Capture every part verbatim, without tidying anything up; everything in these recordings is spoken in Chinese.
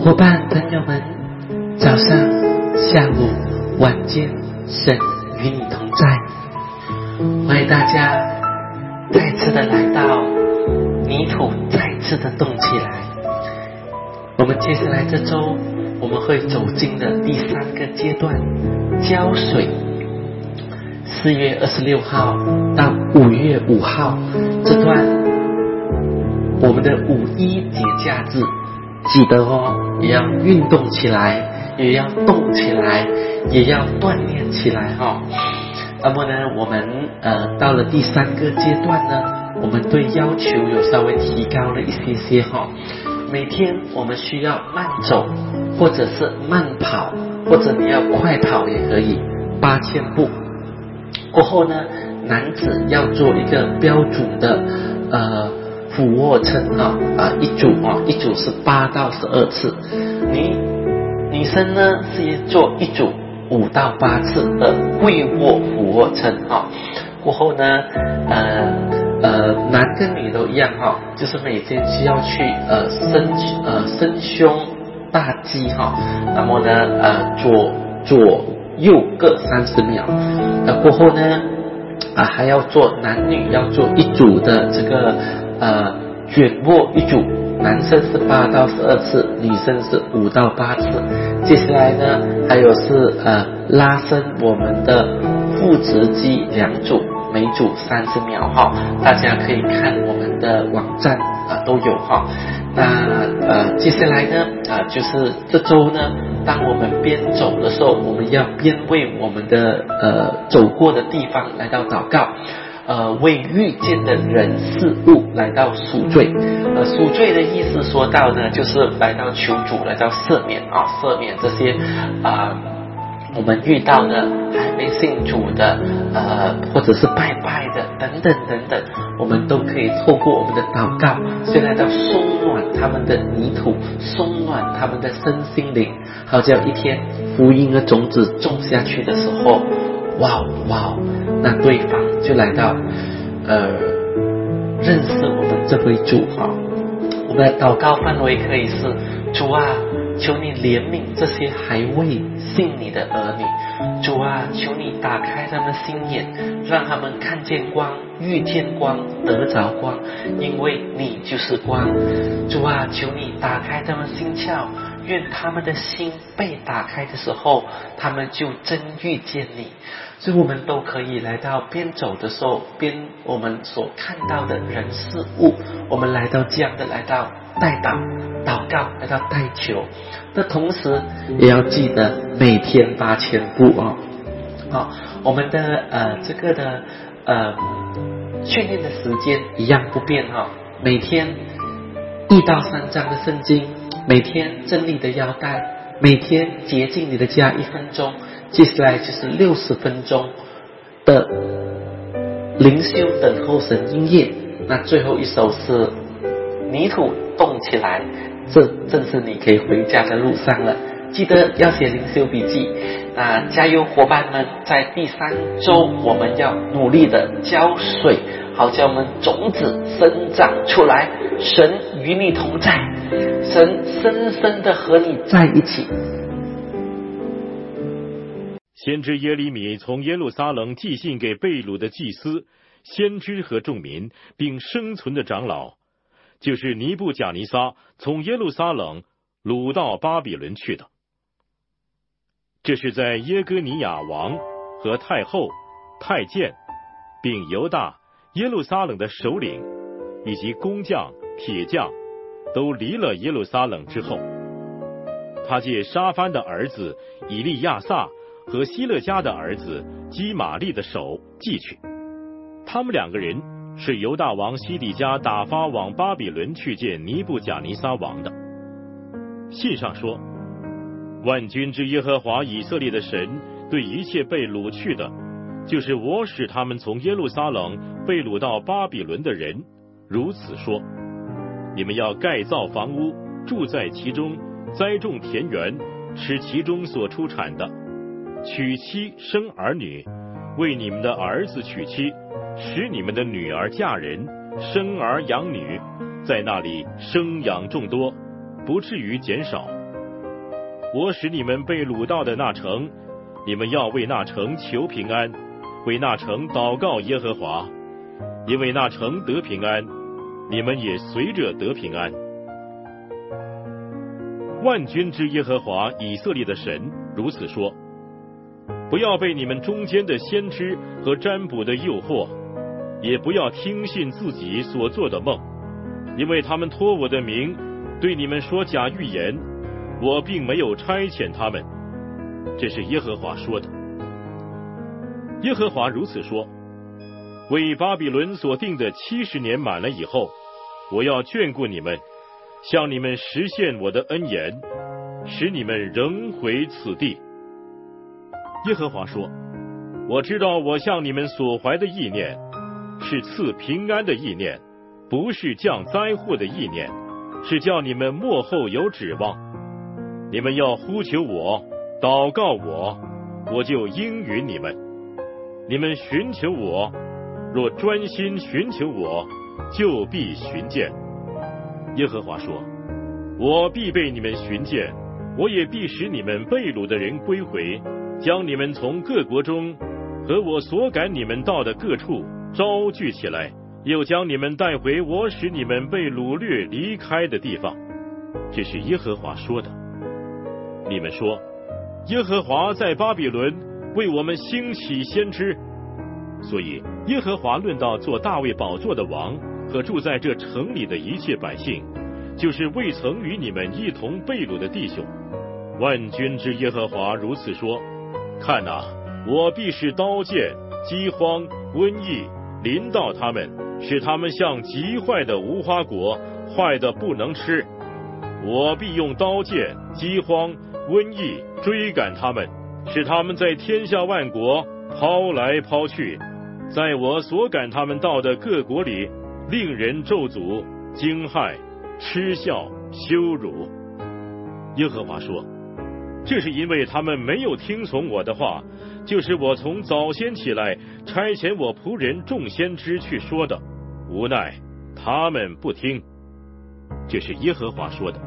伙伴朋友们，早上、下午、晚间，神与你同在。欢迎大家再次的来到泥土，再次的动起来。我们接下来这周我们会走进的第三个阶段，浇水。四月二十六号到五月五号这段我们的五一节假日，记得哦，也要运动起来，也要动起来，也要锻炼起来哈、哦。那么呢，我们呃到了第三个阶段呢，我们对要求有稍微提高了一些些哈、哦。每天我们需要慢走，或者是慢跑，或者你要快跑也可以，八千步。过后呢，男子要做一个标准的呃俯卧撑啊啊一组啊一组是八到十二次，女女生呢是做一组五到八次的跪卧俯卧撑啊。过后呢，呃呃男跟女都一样哈、啊，就是每天需要去呃伸呃伸胸大肌哈、啊，那么呢呃左左右各三十秒，呃过后呢啊还要做男女要做一组的这个呃卷卧一组，男生是八到十二次，女生是五到八次。接下来呢还有是呃拉伸我们的腹直肌两组，每组三十秒哈，大家可以看我们的网站啊、呃、都有哈。那呃接下来呢啊、呃、就是这周呢，当我们边走的时候，我们要边为我们的呃走过的地方来到祷告，呃为遇见的人事物来到赎罪。呃赎罪的意思说到呢，就是来到求主，来到赦免啊，赦免这些啊、呃、我们遇到的还没信主的呃或者是拜拜的等等等等，我们都可以透过我们的祷告，先来到松软他们的泥土，松软他们的身心灵，好叫一天福音的种子种下去的时候，哇哇，那对方就来到呃认识我们这位主哈。我们的祷告范围可以是：主啊，求你怜悯这些还未信你的儿女。主啊，求你打开他们心眼，让他们看见光，遇见光，得着光，因为你就是光。主啊，求你打开他们心窍，愿他们的心被打开的时候，他们就真遇见你。所以我们都可以来到边走的时候，边我们所看到的人事物，我们来到这样的来到代祷祷告，来到代求。那同时也要记得每天八千步哦。好，我们的呃这个的呃训练的时间一样不变哈、哦，每天一到三章的圣经，每天真理的腰带，每天洁净你的家一分钟，接下来就是六十分钟的灵修等候神音乐，那最后一首是泥土动起来，这正是你可以回家的路上了。记得要写灵修笔记啊！加油伙伴们，在第三周我们要努力的浇水，好叫我们种子生长出来。神与你同在，神深深的和你在一起。 先知耶利米从耶路撒冷寄信给被掳的祭司、先知和众民，并生存的长老，就是尼布甲尼撒从耶路撒冷掳到巴比伦去的。这是在耶哥尼亚王和太后、太监，并犹大、耶路撒冷的首领以及工匠、铁匠都离了耶路撒冷之后，他借沙番的儿子以利亚撒和希勒家的儿子基玛利的手寄去。他们两个人是犹大王西底家打发往巴比伦去见尼布甲尼撒王的。信上说，万军之耶和华以色列的神对一切被掳去的，就是我使他们从耶路撒冷被掳到巴比伦的人，如此说：你们要盖造房屋，住在其中，栽种田园，吃其中所出产的，娶妻生儿女，为你们的儿子娶妻，使你们的女儿嫁人，生儿养女，在那里生养众多，不至于减少。 我使你们被掳到的那城，你们要为那城求平安，为那城祷告耶和华，因为那城得平安，你们也随着得平安。万军之耶和华以色列的神如此说：不要被你们中间的先知和占卜的诱惑，也不要听信自己所做的梦，因为他们托我的名对你们说假预言，我并没有差遣他们。这是耶和华说的。耶和华如此说：为巴比伦所定的七十年满了以后，我要眷顾你们，向你们实现我的恩言，使你们仍回此地。耶和华说：我知道我向你们所怀的意念是赐平安的意念，不是降灾祸的意念，是叫你们末后有指望。你们要呼求我，祷告我，我就应允你们。你们寻求我，若专心寻求我，就必寻见。耶和华说：我必被你们寻见，我也必使你们被掳的人归回，将你们从各国中和我所赶你们到的各处招聚起来，又将你们带回我使你们被掳掠离开的地方。这是耶和华说的。你们说，耶和华在巴比伦为我们兴起先知，所以耶和华论到做大卫宝座的王和住在这城里的一切百姓，就是未曾与你们一同被掳的弟兄。万军之耶和华如此说：看哪，我必使刀剑、饥荒、瘟疫临到他们，使他们像极坏的无花果，坏的不能吃。我必用刀剑、饥荒、瘟疫追赶他们，使他们在天下万国抛来抛去，在我所赶他们到的各国里，令人咒诅、惊骇、嗤笑、羞辱。耶和华说：这是因为他们没有听从我的话，就是我从早先起来差遣我仆人众先知去说的，无奈他们不听。这是耶和华说的。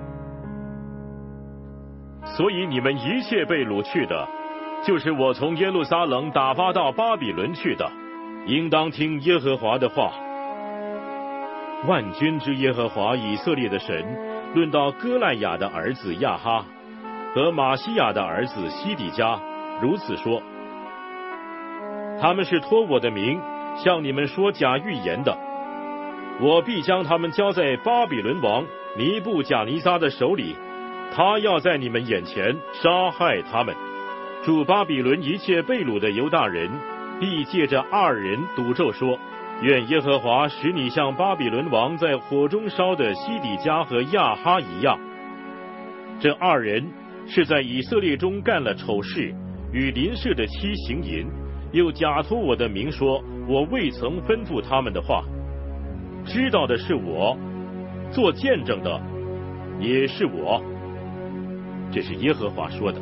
所以你们一切被掳去的，就是我从耶路撒冷打发到巴比伦去的，应当听耶和华的话。万军之耶和华以色列的神论到歌赖雅的儿子亚哈和马西亚的儿子西底家如此说：他们是托我的名向你们说假预言的，我必将他们交在巴比伦王尼布甲尼撒的手里，他要在你们眼前杀害他们。住巴比伦一切被掳的犹大人必借着二人赌咒说：愿耶和华使你像巴比伦王在火中烧的西底家和亚哈一样。这二人是在以色列中干了丑事，与邻舍的妻行淫，又假托我的名说我未曾吩咐他们的话。知道的是我，做见证的也是我。这是耶和华说的。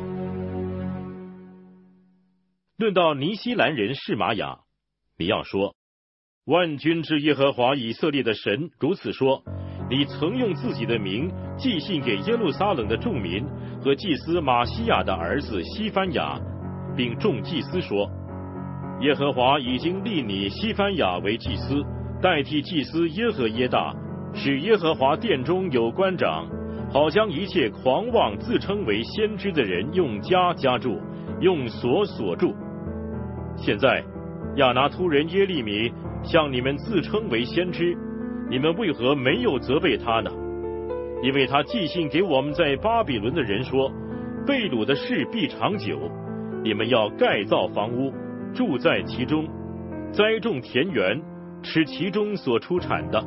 论到尼西兰人示玛雅，你要说：万军之耶和华以色列的神如此说：你曾用自己的名寄信给耶路撒冷的众民和祭司马西亚的儿子西番雅，并众祭司说：耶和华已经立你西番雅为祭司，代替祭司耶和耶大，使耶和华殿中有官长，好将一切狂妄自称为先知的人用枷枷住，用锁锁住。现在亚拿突人耶利米向你们自称为先知，你们为何没有责备他呢？因为他寄信给我们在巴比伦的人说：被掳的事必长久，你们要盖造房屋，住在其中，栽种田园，吃其中所出产的。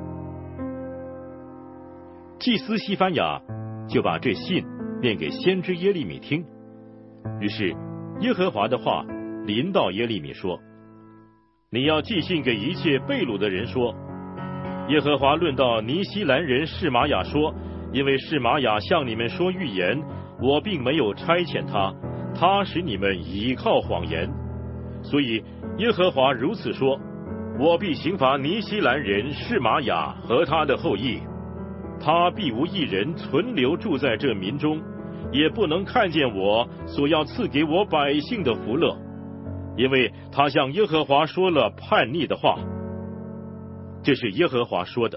祭司西番雅就把这信念给先知耶利米听，于是耶和华的话临到耶利米说：你要寄信给一切被掳的人说：耶和华论到尼西兰人示玛雅说，因为示玛雅向你们说预言，我并没有差遣他，他使你们倚靠谎言。所以耶和华如此说：我必刑罚尼西兰人示玛雅和他的后裔，他必无一人存留住在这民中， 也不能看见我所要赐给我百姓的福乐，因为他向耶和华说了叛逆的话。这是耶和华说的。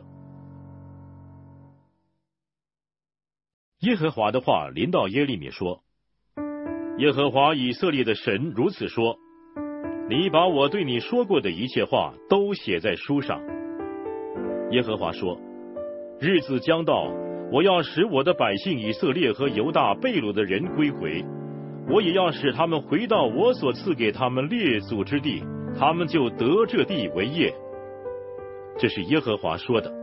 耶和华的话临到耶利米说：耶和华以色列的神如此说，你把我对你说过的一切话都写在书上。耶和华说，日子将到，我要使我的百姓以色列和犹大被掳的人归回，我也要使他们回到我所赐给他们列祖之地，他们就得这地为业。这是耶和华说的。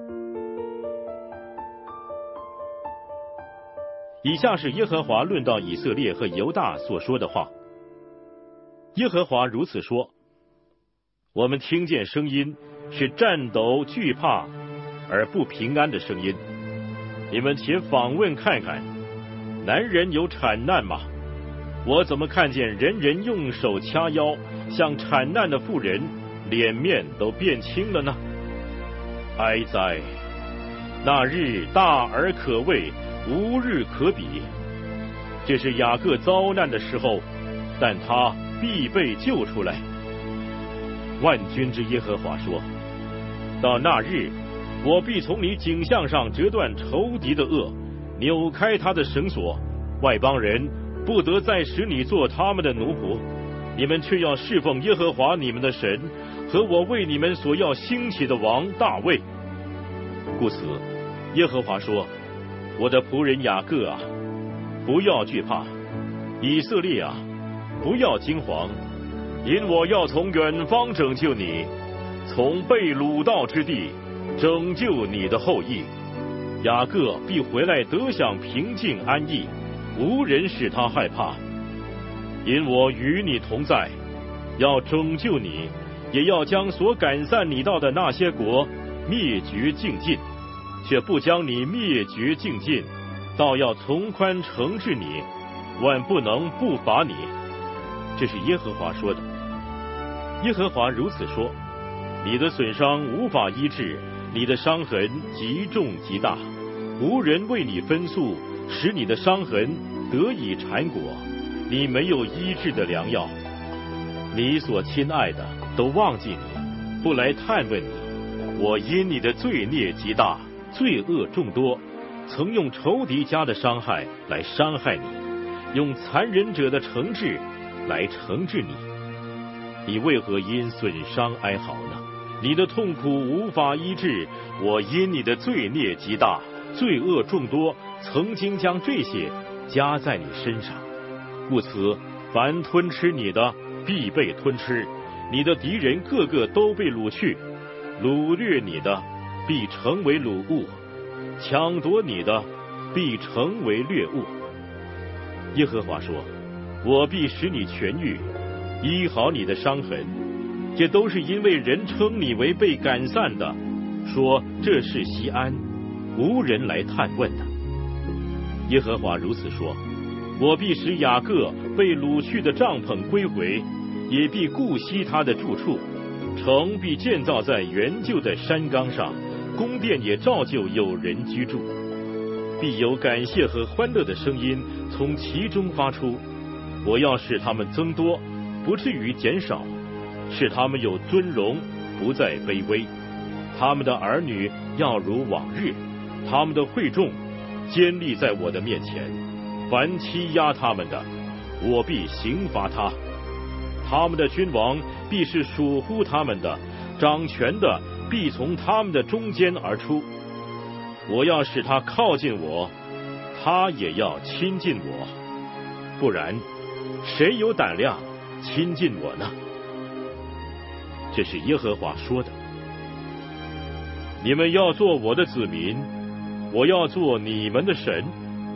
以下是耶和华论到以色列和犹大所说的话。耶和华如此说，我们听见声音，是战斗惧怕而不平安的声音。你们且访问看看，男人有产难吗？我怎么看见人人用手掐腰，像产难的妇人，脸面都变青了呢？哀哉！那日大而可畏，无日可比。这是雅各遭难的时候，但他必被救出来。万军之耶和华说，到那日，我必从你颈项上折断仇敌的轭，扭开他的绳索，外邦人不得再使你做他们的奴仆，你们却要侍奉耶和华你们的神，和我为你们所要兴起的王大卫。故此，耶和华说，我的仆人雅各啊，不要惧怕；以色列啊，不要惊惶，因我要从远方拯救你，从被掳到之地拯救你的后裔。雅各必回来得享平静安逸，无人使他害怕，因我与你同在，要拯救你，也要将所赶散你到的那些国灭绝尽尽，却不将你灭绝尽尽，倒要从宽惩治你，万不能不罚你。这是耶和华说的。耶和华如此说，你的损伤无法医治，你的伤痕极重极大，无人为你分诉，使你的伤痕得以缠裹，你没有医治的良药。你所亲爱的都忘记你，不来探问你。我因你的罪孽极大，罪恶众多，曾用仇敌家的伤害来伤害你，用残忍者的惩治来惩治你。你为何因损伤哀嚎呢？你的痛苦无法医治，我因你的罪孽极大，罪恶众多，曾经将这些加在你身上。故此，凡吞吃你的必被吞吃，你的敌人个个都被掳去，掳掠你的必成为掳物，抢夺你的必成为掠物。耶和华说，我必使你痊愈，医好你的伤痕，这都是因为人称你为被赶散的，说这是锡安，无人来探问的。耶和华如此说，我必使雅各被掳去的帐篷归回，也必顾惜他的住处，城必建造在原旧的山冈上，宫殿也照旧有人居住，必有感谢和欢乐的声音从其中发出。我要使他们增多，不至于减少，使他们有尊荣，不再卑微。他们的儿女要如往日，他们的会众坚立在我的面前。凡欺压他们的，我必刑罚他。他们的君王必是属乎他们的，掌权的必从他们的中间而出。我要使他靠近我，他也要亲近我，不然谁有胆量亲近我呢？这是耶和华说的。你们要做我的子民，我要做你们的神。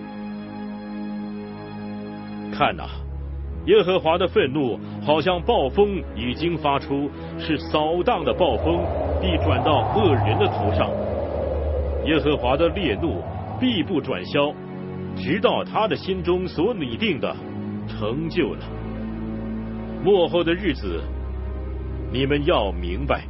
看哪，耶和华的愤怒好像暴风已经发出，是扫荡的暴风，必转到恶人的头上。耶和华的烈怒必不转消，直到他的心中所拟定的成就了。末后的日子，你们要明白。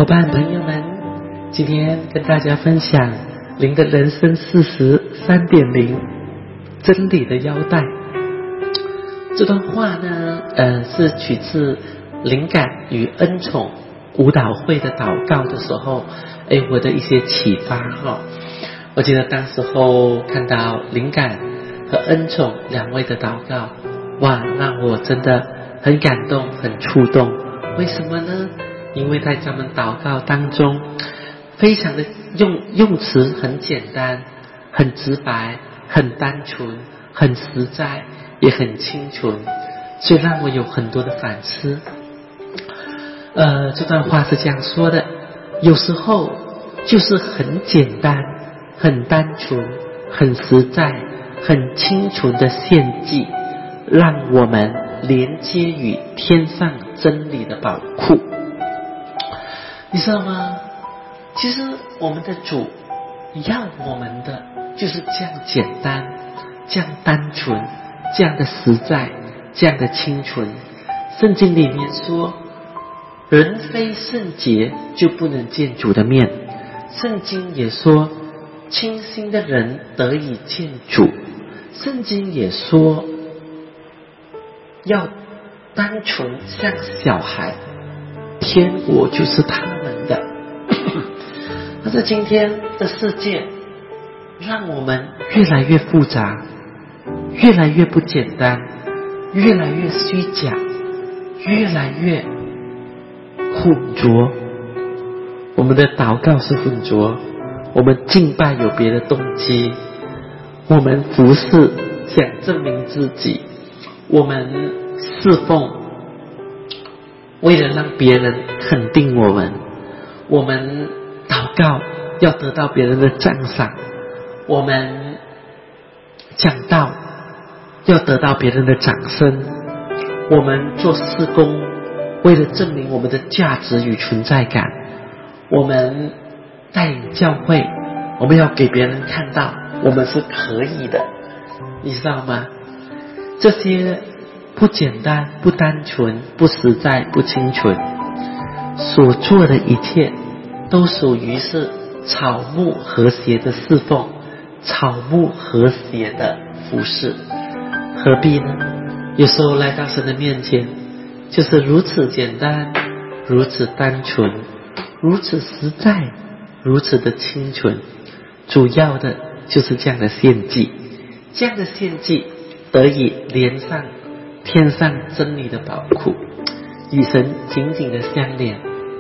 伙伴朋友们，今天跟大家分享灵的人生四十 三点零 真理的腰带。这段话呢呃，是取自灵感与恩宠舞蹈会的祷告的时候，哎，我的一些启发哈。我记得当时候看到灵感和恩宠两位的祷告，哇，让我真的很感动，很触动。为什么呢？因为在他们祷告当中，非常的用用词很简单，很直白，很单纯，很实在，也很清纯，所以让我有很多的反思。呃，这段话是这样说的：有时候就是很简单，很单纯，很实在，很清纯的献祭，让我们连接于天上真理的宝库。你知道吗？其实我们的主要我们的就是这样简单，这样单纯，这样的实在，这样的清纯。圣经里面说，人非圣洁就不能见主的面。圣经也说，清心的人得以见主。圣经也说，要单纯像小孩，天国就是他们的。但是今天的世界让我们越来越复杂，越来越不简单，越来越虚假，越来越混浊。我们的祷告是混浊，我们敬拜有别的动机，我们服侍想证明自己，我们侍奉为了让别人肯定我们，我们祷告要得到别人的赞赏，我们讲道要得到别人的掌声，我们做事工为了证明我们的价值与存在感，我们带领教会，我们要给别人看到我们是可以的，你知道吗？这些不简单，不单纯，不实在，不清纯，所做的一切都属于是草木和谐的侍奉，草木和谐的服侍。何必呢？有时候来到神的面前，就是如此简单，如此单纯，如此实在，如此的清纯。主要的就是这样的献祭，这样的献祭得以连上天上真理的宝库，与神紧紧的相连。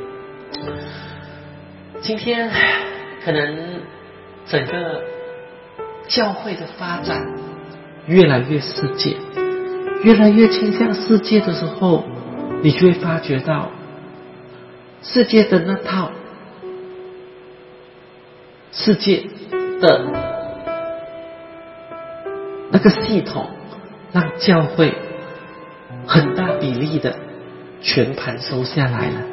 今天可能整个教会的发展越来越世界，越来越倾向世界的时候，你就会发觉到世界的那套世界的那个系统让教会很大比例的全盘收下来了。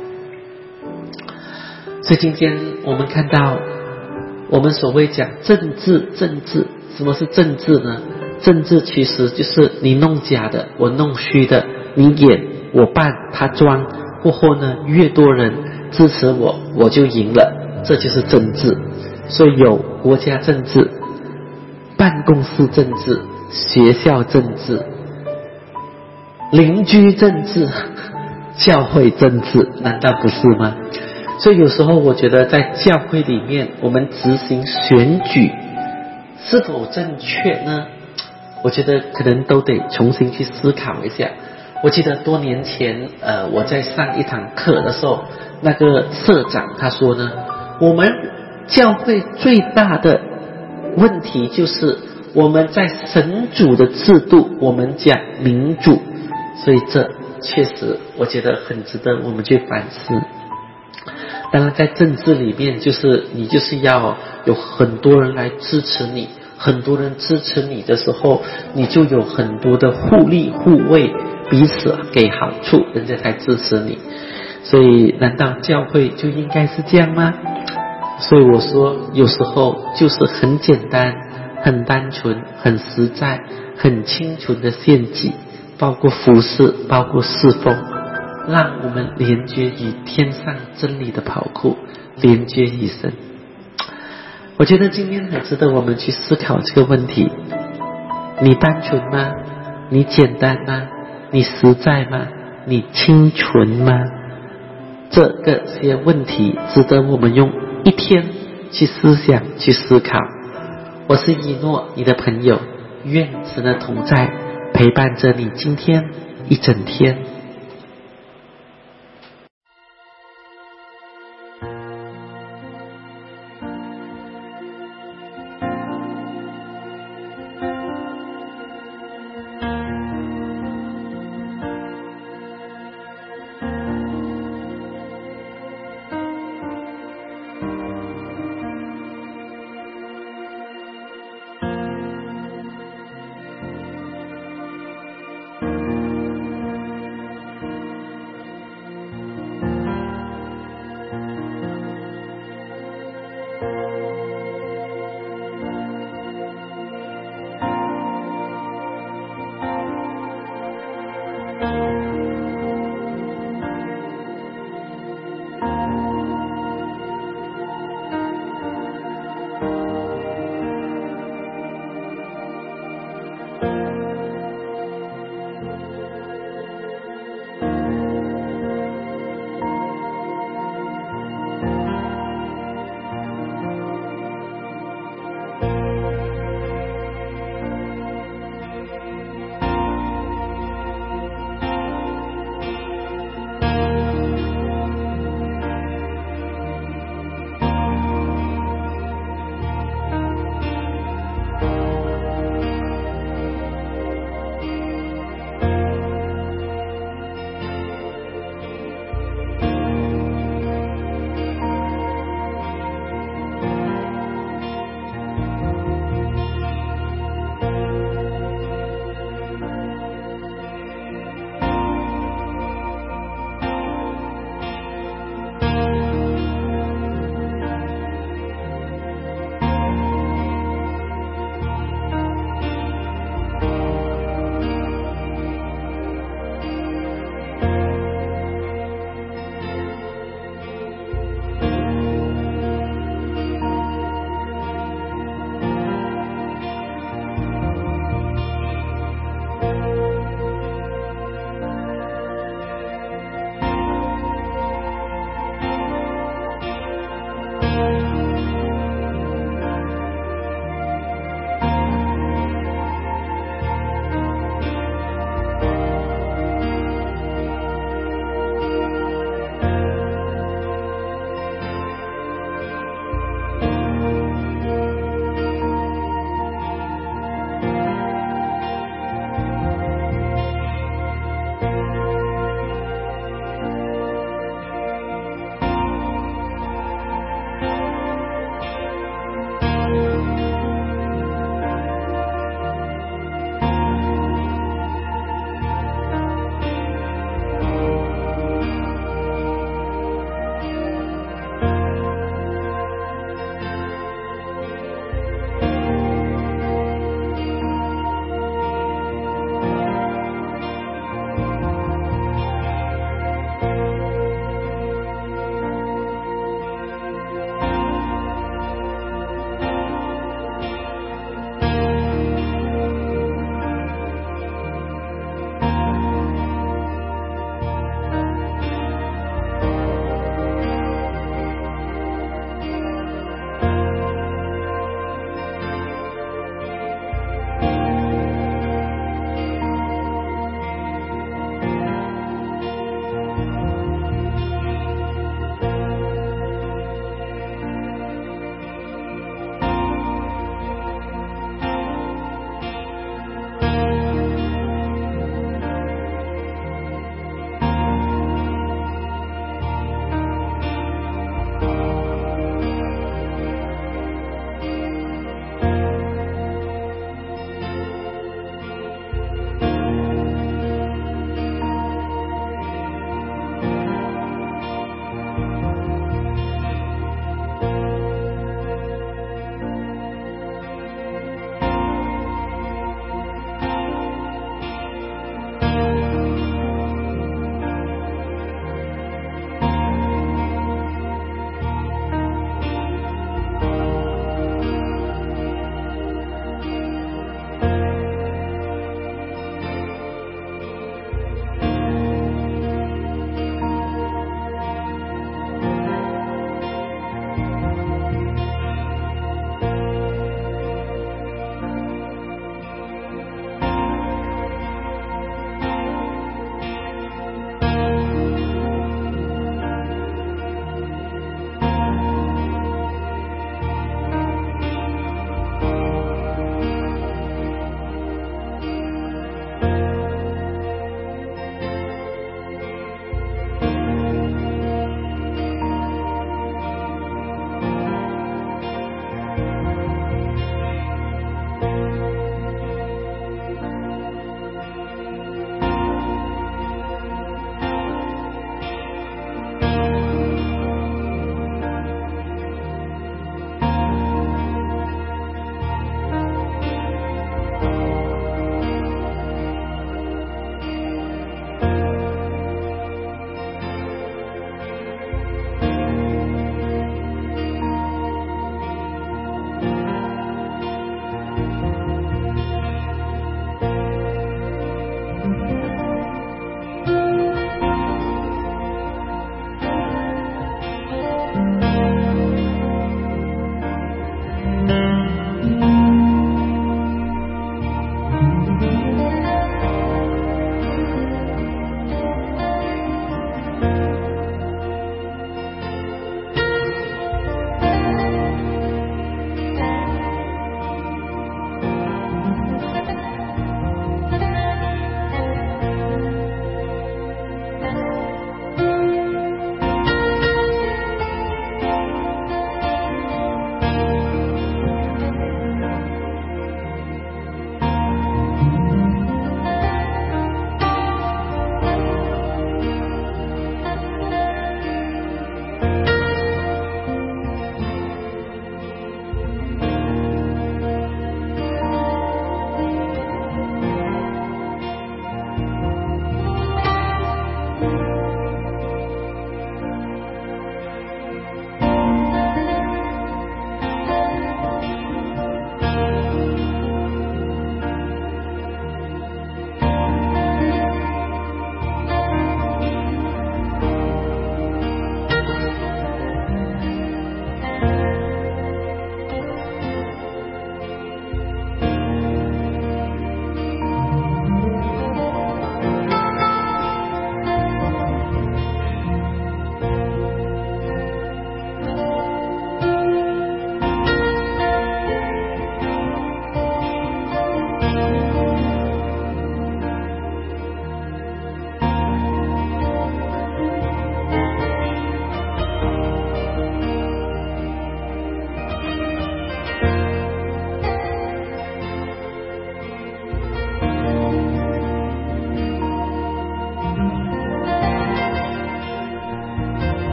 所以今天我们看到我们所谓讲政治政治什么是政治呢？政治其实就是你弄假的，我弄虚的，你演我扮他装，过后呢越多人支持我，我就赢了，这就是政治。所以有国家政治、办公室政治、学校政治、邻居政治、教会政治，难道不是吗？所以有时候我觉得在教会里面我们执行选举是否正确呢？我觉得可能都得重新去思考一下。我记得多年前呃，我在上一堂课的时候，那个社长他说呢，我们教会最大的问题就是我们在神主的制度我们讲民主，所以这确实我觉得很值得我们去反思。当然在政治里面，就是你就是要有很多人来支持你，很多人支持你的时候，你就有很多的互利互惠，彼此给好处，人家才支持你。所以难道教会就应该是这样吗？所以我说有时候就是很简单，很单纯，很实在，很清纯的献祭，包括服侍，包括侍奉， 让我们连接于天上真理的宝库，连接于神。我觉得今天很值得我们去思考这个问题：你单纯吗？你简单吗？你实在吗？你清纯吗？这个些问题值得我们用一天去思想去思考。我是一诺，你的朋友，愿神的同在陪伴着你今天一整天。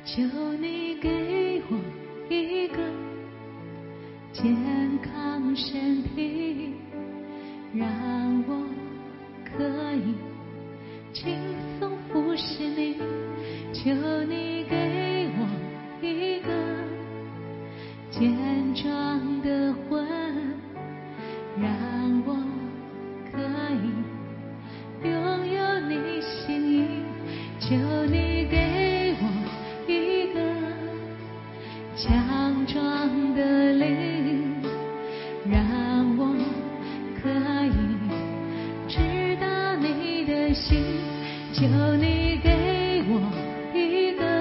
求你给我一个健康身体，让我可以轻松服侍你。求你给我一个健壮的魂，让我可以拥有你心意。求你给我一个强壮的灵，让我可以知道你的心。求你给我一个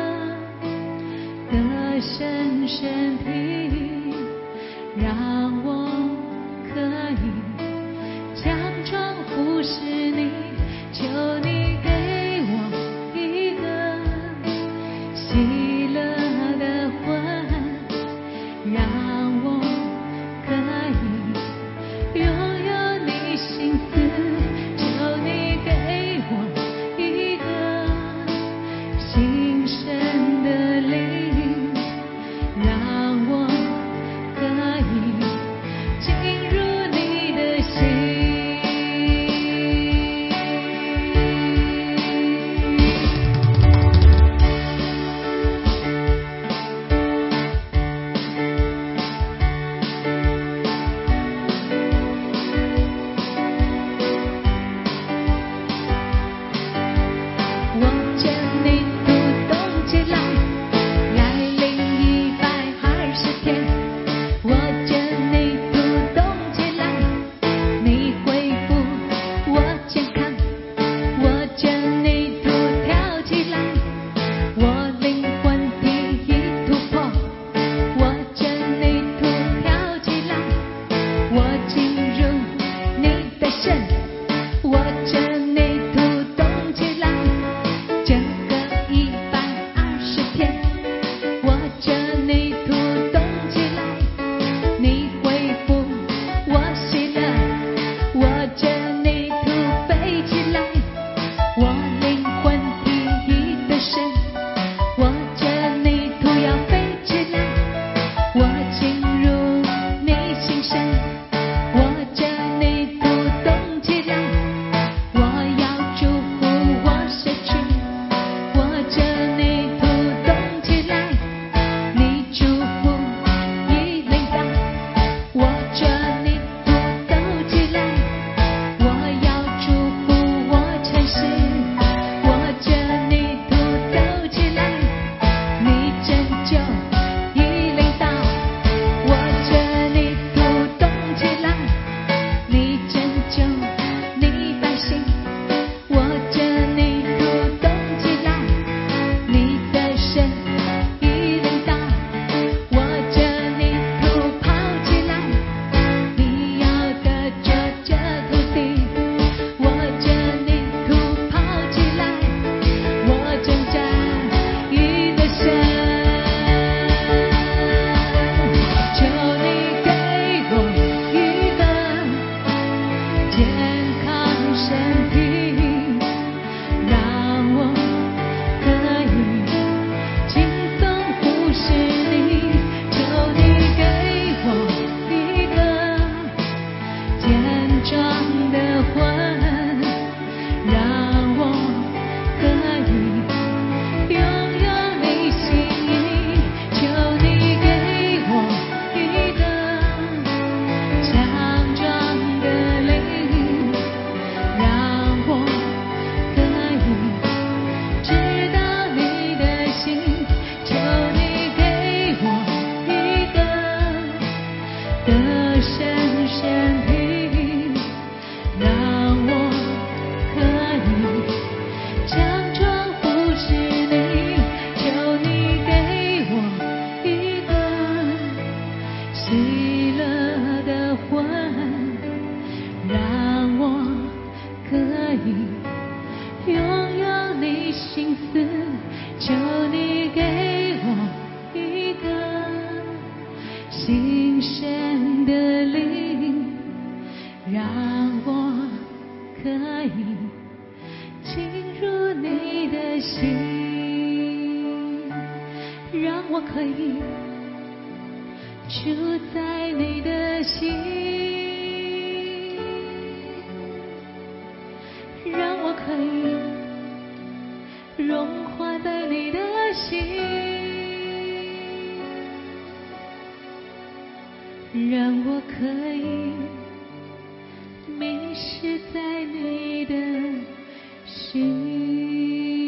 得胜身体，让我可以强壮服侍你。求你给我一个喜乐的魂，让我可以拥有你心思。求你给我一个新生的灵，让我可以进入你的心。 我可以住在你的心，让我可以融化在你的心，让我可以迷失在你的心。